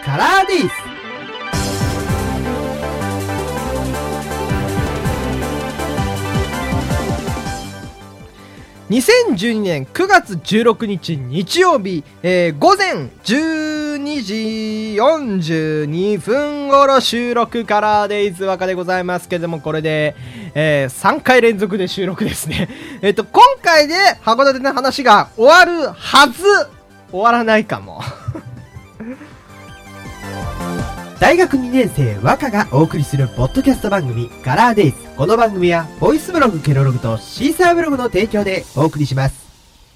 カラーデイズ。2012年9月16日日曜日、午前12時42分頃収録カラーデイズ若でございますけれども、これで、3回連続で収録ですね。今回で函館の話が終わるはず。終わらないかも。大学2年生若がお送りするポッドキャスト番組カラーデイズ。この番組はボイスブログケロログとシーサーブログの提供でお送りします。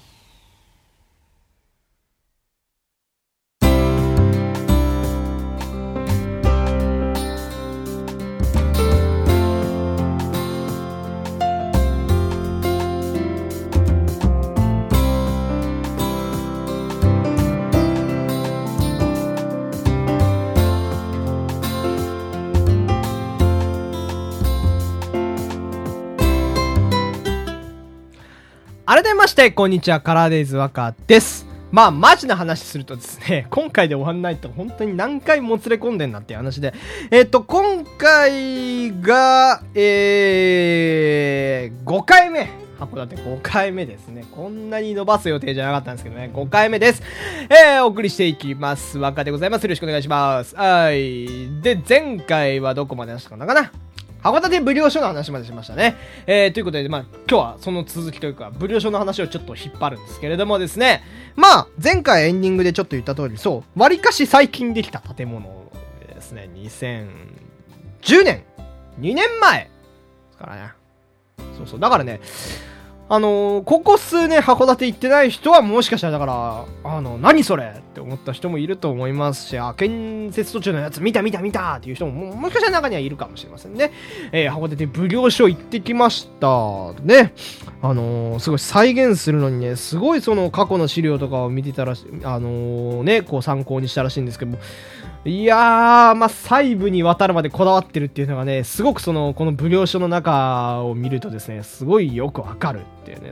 改めまして、こんにちは、カラーデイズ若です。まあ、マジな話するとですね、今回で終わんないと本当に何回もつれ込んでんなっていう話で、今回が、5回目。函館5回目ですね。こんなに伸ばす予定じゃなかったんですけどね、5回目です。お送りしていきます。若でございます。よろしくお願いします。はい。で、前回はどこまで話したかな函館奉行所の話までしましたね。ということで、まあ、今日はその続きというか、奉行所の話をちょっと引っ張るんですけれどもですね。まあ、前回エンディングでちょっと言った通り、そう、割かし最近できた建物でですね、2010年、2年前ですからね。そうそう、だからね、ここ数年函館行ってない人はもしかしたらだから、何それって思った人もいると思いますし、建設途中のやつ見たっていう人ももしかしたら中にはいるかもしれませんね。函館奉行所行ってきましたね。すごい再現するのにね、すごいその過去の資料とかを見てたらね、こう参考にしたらしいんですけども、いやー、まあ、細部にわたるまでこだわってるっていうのがね、すごくこの奉行所の中を見るとですね、すごいよくわかるっていうね、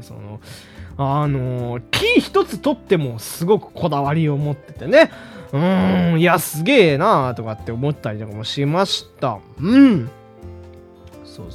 木一つ取ってもすごくこだわりを持っててね、いや、すげえなーとかって思ったりとかもしました。そう。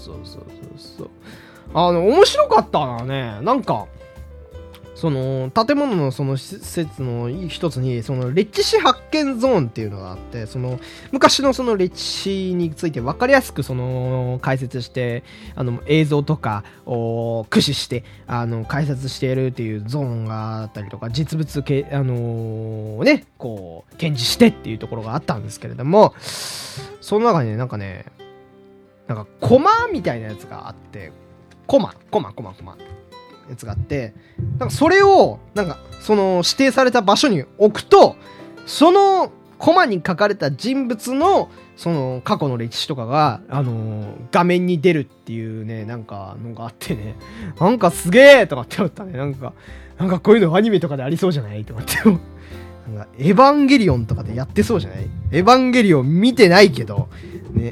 面白かったなね、なんか、その建物のその施設の一つにその歴史発見ゾーンっていうのがあって、その昔のその歴史について分かりやすくその解説して、映像とかを駆使して解説しているっていうゾーンがあったりとか、実物ね、こう展示してっていうところがあったんですけれども、その中にね、なんかコマみたいなやつがあって、コマやつがあって、なんかそれをその指定された場所に置くと、そのコマに書かれた人物のその過去の歴史とかが画面に出るっていうね、なんかのがあってね、なんかすげえとかって思ったね。なんかこういうのアニメとかでありそうじゃないとかってなんかエヴァンゲリオンとかでやってそうじゃない？エヴァンゲリオン見てないけどね。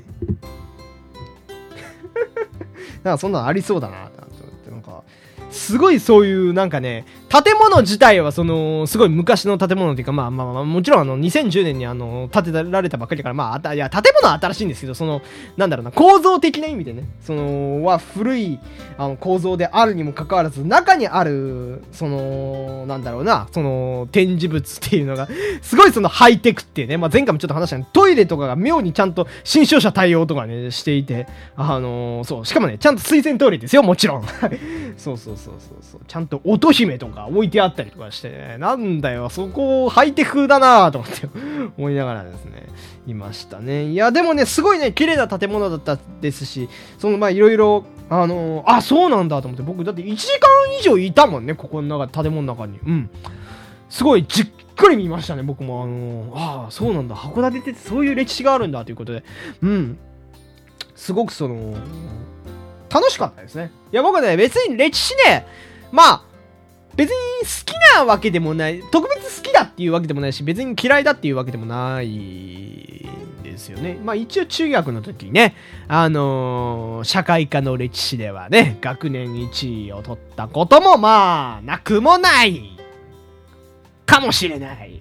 なんかそんなのありそうだなって思って、なんかすごいそういうなんかね、建物自体はそのすごい昔の建物っていうか、まあもちろん2010年に建てられたばっかりだから、いや建物は新しいんですけど、そのなんだろうな、構造的な意味でね、そのは古い構造であるにもかかわらず、中にあるそのなんだろうな、その展示物っていうのがすごいそのハイテクっていうね、まあ、前回もちょっと話したね、トイレとかが妙にちゃんと新商社対応とかねしていて、そうしかもね、ちゃんと水洗トイレですよ、もちろん。そうちゃんと乙姫とか置いてあったりとかしてね、なんだよ、そこハイテクだなぁと思って思いながらですね、いましたね。いや、でもね、すごいね、綺麗な建物だったですし、いろいろ、そうなんだと思って、僕だって1時間以上いたもんね、ここの中、建物の中に。すごいじっくり見ましたね、僕も。そうなんだ、函館ってそういう歴史があるんだということで、すごく楽しかったですね。いや、僕はね、別に歴史ね、別に好きなわけでもない、特別好きだっていうわけでもないし、別に嫌いだっていうわけでもないですよね。一応中学の時にね、社会科の歴史ではね、学年1位を取ったこともなくもないかもしれない。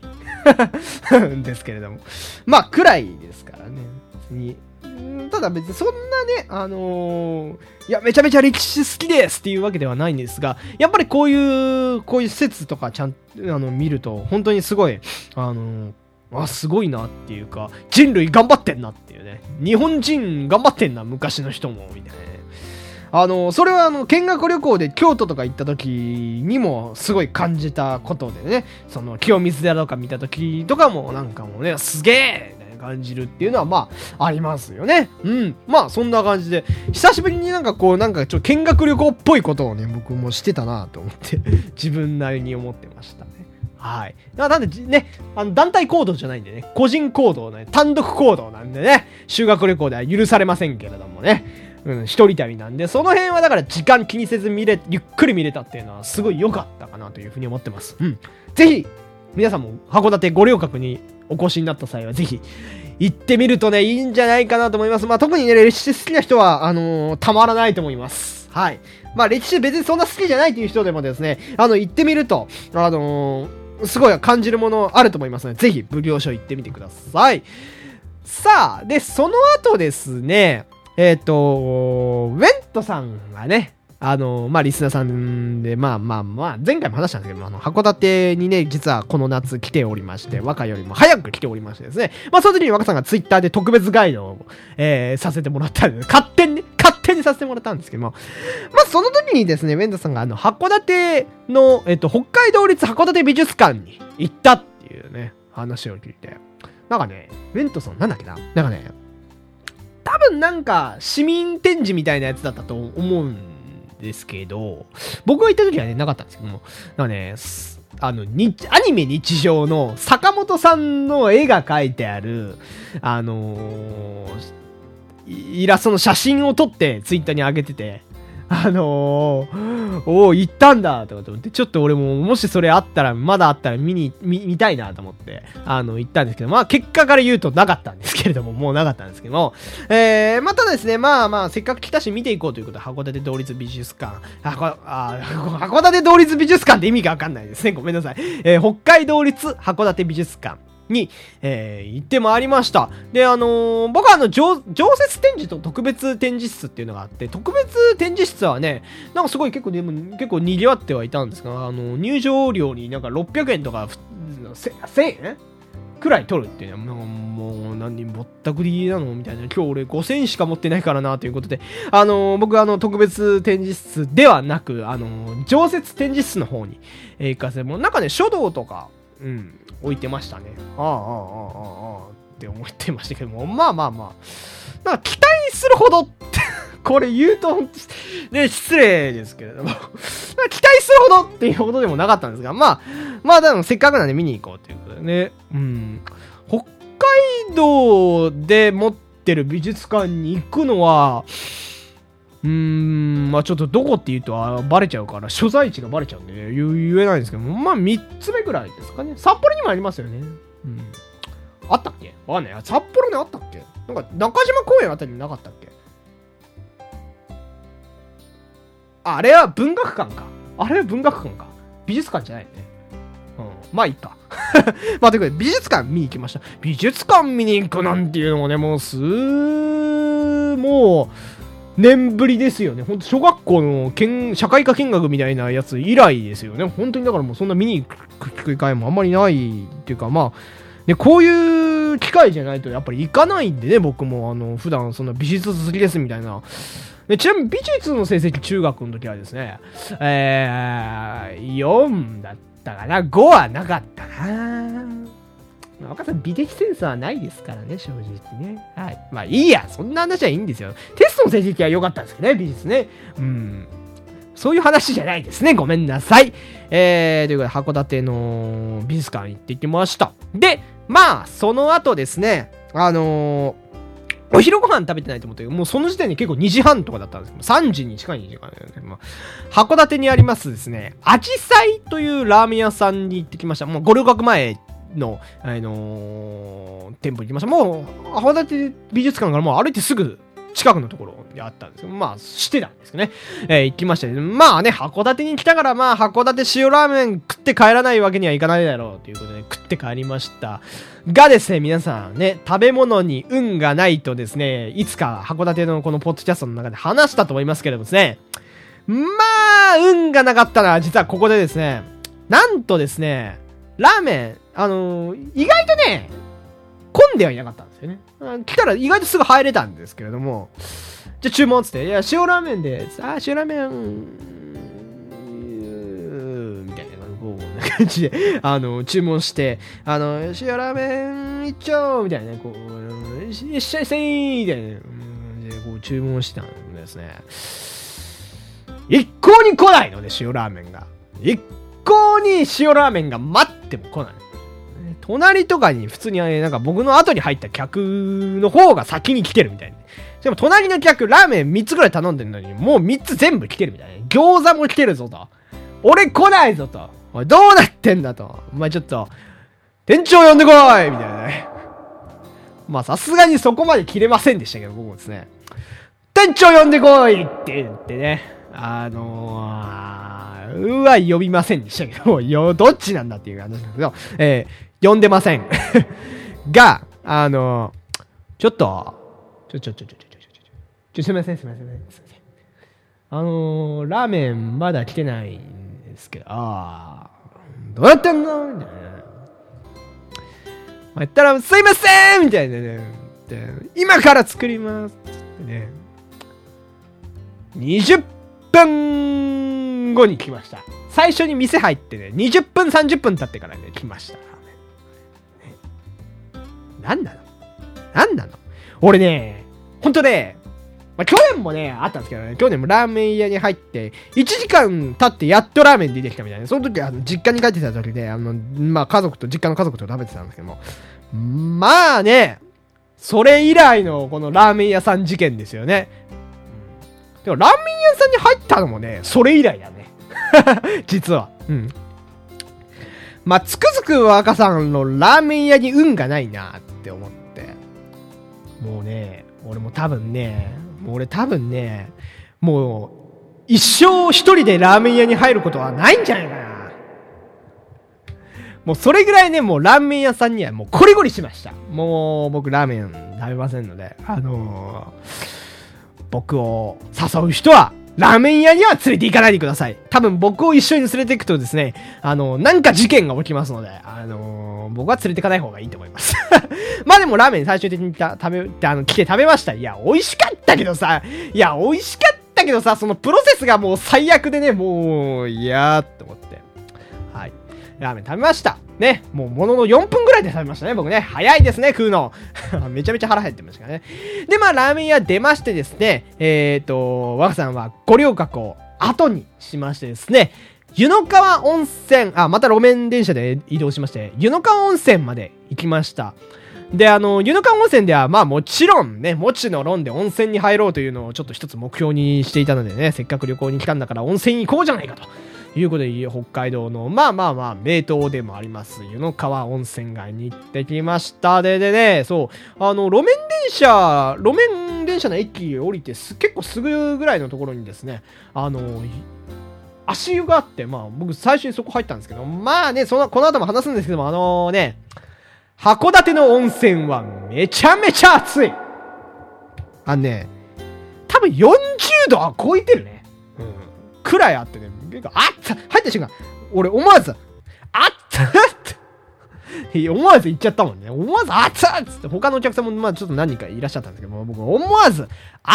ですけれども。まあ、くらいですからね。ただ別にそんなね、いや、めちゃめちゃ歴史好きですっていうわけではないんですが、やっぱりこういう施設とかちゃんと、見ると、本当にすごい、すごいなっていうか、人類頑張ってんなっていうね。日本人頑張ってんな、昔の人も、みたいなね。それは見学旅行で京都とか行った時にもすごい感じたことでね、その清水寺とか見た時とかもなんかもうね、すげえ感じるっていうのはまあありますよね。うん。まあそんな感じで、久しぶりになんかちょっと見学旅行っぽいことをね、僕もしてたなと思って自分なりに思ってましたね。はい。なんでね、団体行動じゃないんでね、個人行動ね、単独行動なんでね、修学旅行では許されませんけれどもね。一人旅なんで、その辺はだから時間気にせずゆっくり見れたっていうのはすごい良かったかなというふうに思ってます。ぜひ、皆さんも函館ご旅客にお越しになった際はぜひ、行ってみるとね、いいんじゃないかなと思います。まあ特にね、歴史好きな人は、たまらないと思います。はい。まあ歴史別にそんな好きじゃないっていう人でもですね、行ってみると、すごい感じるものあると思いますので、ぜひ、奉行所行ってみてください。さあ、で、その後ですね、ウェントさんがね、リスナーさんで、前回も話したんですけど、函館にね、実はこの夏来ておりまして、若よりも早く来ておりましてですね、その時に若さんがツイッターで特別ガイドを、させてもらったんで、勝手にさせてもらったんですけども、その時にですね、ウェントさんが函館の、北海道立函館美術館に行ったっていうね、話を聞いて、なんかね、ウェントさんなんだっけな、なんかね、多分なんか市民展示みたいなやつだったと思うんですけど、僕が行った時はね、なかったんですけども、なんかね、アニメ日常の坂本さんの絵が描いてある、イラストの写真を撮ってツイッターに上げてて、行ったんだと思って、ちょっと俺も、もしそれまだあったら見たいなと思って、行ったんですけど、結果から言うとなかったんですけれども、もうなかったんですけども、ただですね、せっかく来たし見ていこうということで、函館同立美術館、函館同立美術館って意味がわかんないですね。ごめんなさい。北海道立函館美術館に、行ってまいりました。で、僕は常設展示と特別展示室っていうのがあって、特別展示室はね、なんかすごい結構賑わってはいたんですが、入場料になんか600円とか、1000円くらい取るっていうね、もう何人ぼったくりなのみたいな、今日俺5000円しか持ってないからなということで、僕特別展示室ではなく、常設展示室の方に、行かせても、なんかね、書道とか、置いてましたね。って思ってましたけども、なんか期待するほどってこれ言うとね、失礼ですけれども期待するほどっていうほどでもなかったんですが、でもせっかくなんで見に行こうということでね、北海道で持ってる美術館に行くのは、ちょっとどこって言うとバレちゃうから、所在地がバレちゃうんで、ね、言えないんですけども、3つ目ぐらいですかね。札幌にもありますよね。あったっけわかんない。札幌にあったっけなんか、中島公園あたりになかったっけあれは文学館か。美術館じゃないよね。いいか。ということで、美術館見に行きました。美術館見に行くなんていうのもね、もう、年ぶりですよね。ほんと小学校の社会科見学みたいなやつ以来ですよね。本当にだからもうそんな見に行く機会もあんまりないっていうか、ね、こういう機会じゃないとやっぱり行かないんでね、僕も普段そんな美術好きですみたいな。ちなみに美術の成績中学の時はですね、4だったかな、5はなかったな。若さん美的センスはないですからね、正直ね。はい。いいや、そんな話はいいんですよ。テストの成績は良かったんですけどね、美術ね。そういう話じゃないですね。ごめんなさい。ということで、函館の美術館行ってきました。で、その後ですね、お昼ご飯食べてないと思ったけど、もうその時点で結構2時半とかだったんですけど、3時に近い2時間、函館にありますですね、あじさいというラーメン屋さんに行ってきました。もうご旅客前の、店舗に行きました。もう、函館美術館からもう歩いてすぐ近くのところにあったんですよ。まあ、してたんですけどね。行きましたね。まあね、函館に来たから、まあ、函館塩ラーメン食って帰らないわけにはいかないだろうということで、食って帰りました。がですね、皆さんね、食べ物に運がないとですね、いつか函館のこのポッドキャストの中で話したと思いますけれどもですね、まあ、運がなかったのは、実はここでですね、なんとですね、ラーメン、意外とね、混んではいなかったんですよね。来たら意外とすぐ入れたんですけれども、じゃあ注文っつって、いや、塩ラーメンで、塩ラーメン、みたいな、こんな感じで、注文して、塩ラーメン一丁みたいな、こう、いっしゃいせーみたいな、で、こう注文したんですね。一向に来ないので、塩ラーメンが。一向に塩ラーメンが待っても来ない。隣とかに普通になんか僕の後に入った客の方が先に来てるみたいな。でも隣の客ラーメン3つぐらい頼んでるのにもう3つ全部来てるみたいな。餃子も来てるぞと。俺来ないぞと。おいどうなってんだと。お前ちょっと店長呼んでこいみたいなね。まあさすがにそこまで切れませんでしたけど僕もですね。店長呼んでこいって言ってね。呼びませんでしたけど、どっちなんだっていう話ですけど、呼んでません。が、ちょっと、すいません。ラーメンまだ来てないんですけど、どうやってんのみたいな。言ったら、すいませんみたいなね。今から作りますってね。20分後に来ました。最初に店入ってね、20分30分経ってからね、来ました。なんなの俺ね、ほんとね、去年もね、あったんですけどね、去年もラーメン屋に入って、1時間経ってやっとラーメン出てきたみたいな。その時は実家に帰ってた時で、まあ実家の家族と食べてたんですけども。まあね、それ以来のこのラーメン屋さん事件ですよね。でもラーメン屋さんに入ったのもね、それ以来だね。実は。まあ、つくづく若さんのラーメン屋に運がないなって思って。もうね、俺多分ね、もう、一生一人でラーメン屋に入ることはないんじゃないかな。もうそれぐらいね、もうラーメン屋さんにはもうコリコリしました。もう僕ラーメン食べませんので、僕を誘う人は、ラーメン屋には連れて行かないでください。多分僕を一緒に連れて行くとですね、なんか事件が起きますので、僕は連れて行かない方がいいと思います。まあでもラーメン最終的に来て食べました。いや、美味しかったけどさ、そのプロセスがもう最悪でね、もう、いやーって思って。はい。ラーメン食べました。ね。もうものの4分ぐらいで食べましたね、僕ね。早いですね、食うの。めちゃめちゃ腹減ってましたからね。で、まあ、ラーメン屋出ましてですね、若さんは五稜郭を後にしましてですね、湯の川温泉、また路面電車で移動しまして、湯の川温泉まで行きました。で、湯の川温泉では、まあもちろんね、もちのろんで温泉に入ろうというのをちょっと一つ目標にしていたのでね、せっかく旅行に来たんだから温泉に行こうじゃないかと。いうことで、北海道の、まあ、名湯でもあります、湯の川温泉街に行ってきました。でね、そう、路面電車の駅降りて結構すぐぐらいのところにですね、足湯があって、まあ、僕最初にそこ入ったんですけど、まあね、この後も話すんですけども、函館の温泉はめちゃめちゃ暑い。多分40度は超えてるね。くらいあってね、入った瞬間、俺思わず、思わず言っちゃったもんね。思わず、っつって、他のお客さんも、まあちょっと何人かいらっしゃったんですけども、僕思わず、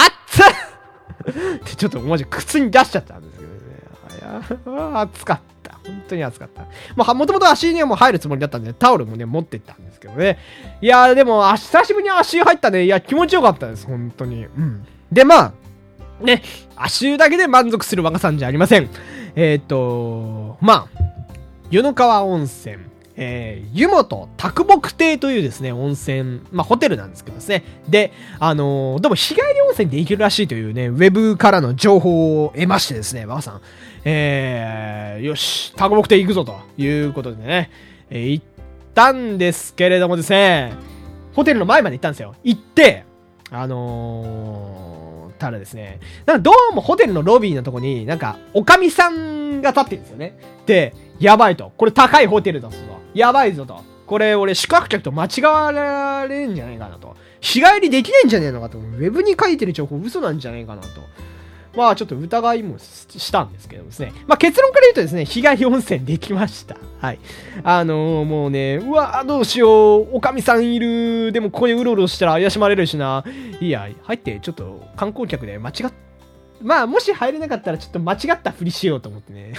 ってちょっと思わず口に出しちゃったんですけどね。暑かった。本当に暑かった。もともと足にはもう入るつもりだったんで、タオルもね、持ってったんですけどね。いやー、でも、久しぶりに足湯入ったね。いや、気持ちよかったです。本当に。で、まあ、ね、足湯だけで満足する若さんじゃありません。まあ、湯の川温泉、湯本卓木亭というですね、温泉、まあホテルなんですけどですね。で、でも日帰り温泉で行けるらしいというね、ウェブからの情報を得ましてですね、若さん、よし、卓木亭行くぞということでね、行ったんですけれどもですね、ホテルの前まで行ったんですよ。行って、 たらですね、なんかどうもホテルのロビーのとこに、なんか、おかみさんが立ってるんですよね。で、やばいと。これ高いホテルだぞと。やばいぞと。これ俺宿泊客と間違われるんじゃないかなと。日帰りできないんじゃねえのかと。ウェブに書いてる情報嘘なんじゃないかなと。まあちょっと疑いもしたんですけどですね。まあ結論から言うとですね、日帰り温泉できました。はい。もうね、うわどうしよう、おかみさんいる。でもここでうろうろしたら怪しまれるしな。いや、入ってちょっと観光客でまあもし入れなかったらちょっと間違ったふりしようと思ってね。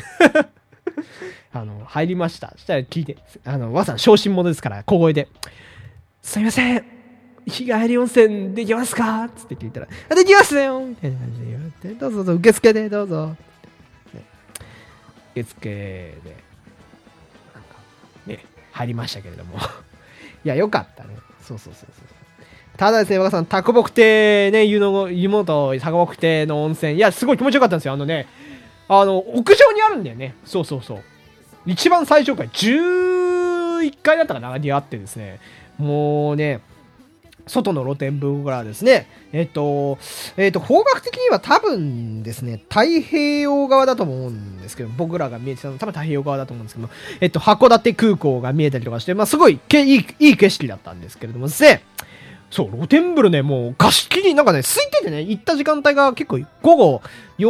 入りました。そしたら聞いて、わさん小心者ですから、小声で。すいません。日帰り温泉できますかつって聞いたら、できますよみたいな感じで言われて、どうぞ、受付でどうぞ。ね、受付で、なんか、ね、入りましたけれども。いや、よかったね。そう。ただですね、若さん、タコボク亭ね、湯本タコボク亭の温泉。いや、すごい気持ちよかったんですよ。屋上にあるんだよね。そう。一番最上階、11階だったかなにあってですね、もうね、外の露天風呂からですね、方角的には多分ですね、太平洋側だと思うんですけど、僕らが見えてたのは多分太平洋側だと思うんですけど、函館空港が見えたりとかして、まあすごいいい景色だったんですけれどもですね、そう、露天風呂ね、もう貸し切り、なんかね、空いててね、行った時間帯が結構午後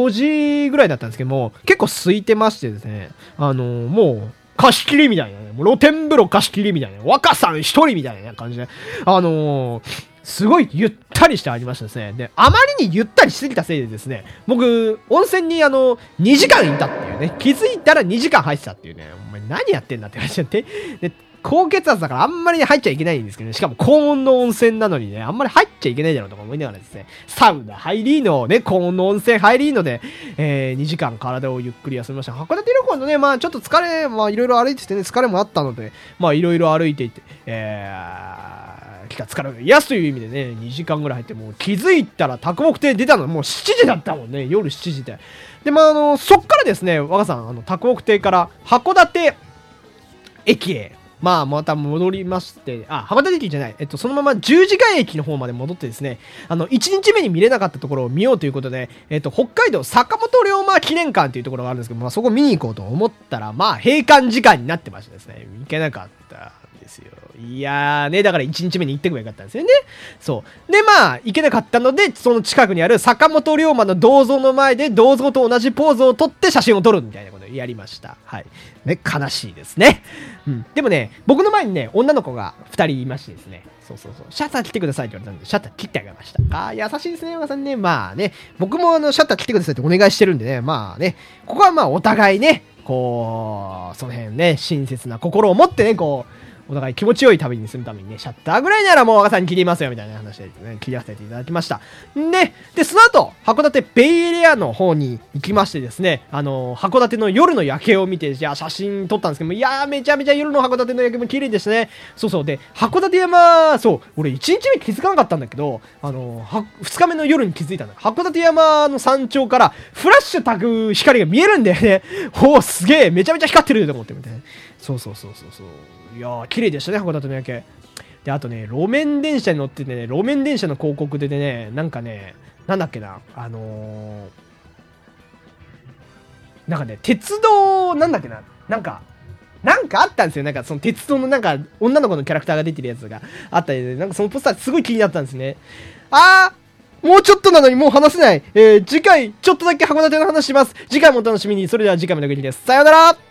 4時ぐらいだったんですけども、結構空いてましてですね、もう、貸し切りみたいなね、もう露天風呂貸し切りみたいな、若さん一人みたいな感じで、すごいゆったりしてありましたですね。で、あまりにゆったりしすぎたせいでですね、僕、温泉に2時間いたっていうね、気づいたら2時間入ってたっていうね、お前何やってんだって話になって、で、高血圧だからあんまりね入っちゃいけないんですけどね、しかも高温の温泉なのにね、あんまり入っちゃいけないだろうとか思いながらですね、サウナ入りのね、高温の温泉入りので、2時間体をゆっくり休みました。函館旅行のね、まあちょっと疲れ、まあいろいろ歩いててね、疲れもあったので、まあいろいろ歩いていて、来た疲れを癒すという意味でね、2時間ぐらい入って、もう気づいたら宅木亭出たのもう7時だったもんね、夜7時で。で、まあそっからですね、若さん、宅木亭から函館駅へ、また戻りまして、函館駅じゃない、そのまま十字街駅の方まで戻ってですね、1日目に見れなかったところを見ようということで、北海道坂本龍馬記念館というところがあるんですけど、そこ見に行こうと思ったら、閉館時間になってましてですね、行けなかったんですよ。いやーね、だから1日目に行ってくればよかったんですよね。そう。で、行けなかったので、その近くにある坂本龍馬の銅像の前で、銅像と同じポーズを撮って写真を撮るみたいなことをやりました。はい。ね、悲しいですね。うん。でもね、僕の前にね、女の子が2人いましてですね。そう。シャッター切ってくださいって言われたんで、シャッター切ってあげました。優しいですね、山さんね。僕もシャッター切ってくださいってお願いしてるんでね、ここはお互いね、その辺ね、親切な心を持ってね、お互い気持ちよい旅にするためにね、シャッターぐらいならもう若さんに切りますよみたいな話でね、切らせていただきました。で、その後、函館ベイエリアの方に行きましてですね、函館の夜の夜景を見て、写真撮ったんですけども、いやー、めちゃめちゃ夜の函館の夜景も綺麗でしたね。そう。で、函館山、俺1日目気づかなかったんだけど、2日目の夜に気づいたんだ。函館山の山頂からフラッシュ焚く光が見えるんだよね。すげえ、めちゃめちゃ光ってると思ってみたいな。そう。いやー、綺麗でしたね、函館の夜景。で、あとね、路面電車に乗っててね、路面電車の広告でね、なんかね、なんだっけな、なんかね、鉄道、なんだっけな、なんかあったんですよ。なんかその鉄道のなんか、女の子のキャラクターが出てるやつがあったりで、なんかそのポスターすごい気になったんですね。もうちょっとなのにもう話せない。次回、ちょっとだけ函館の話します。次回もお楽しみに。それでは次回までお元気です。さようなら。